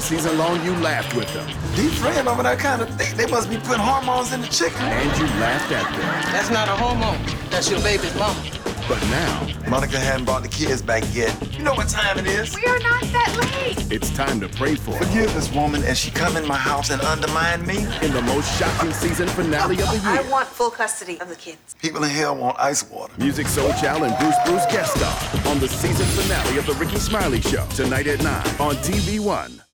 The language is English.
All season long, you laughed with them. These friends over there kind of think they must be putting hormones in the chicken. And you laughed at them. That's not a hormone. That's your baby's mama. But now, Monica hadn't brought the kids back yet. You know what time it is? We are not that late. it's time to pray for them. Forgive this woman as she come in my house and undermine me. In the most shocking season finale of the year. I want full custody of the kids. People in hell want ice water. Music Soul Child and Bruce guest star on the season finale of The Ricky Smiley Show. Tonight at 9 on TV1.